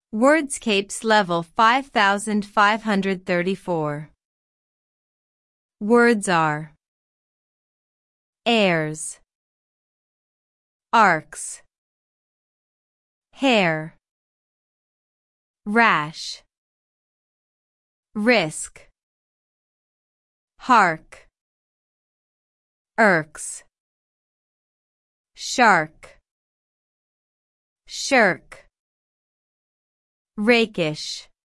Wordscapes level 5534. Words are heirs, arcs, hair, rash, risk, hark, irks, shark, shirk, rakish.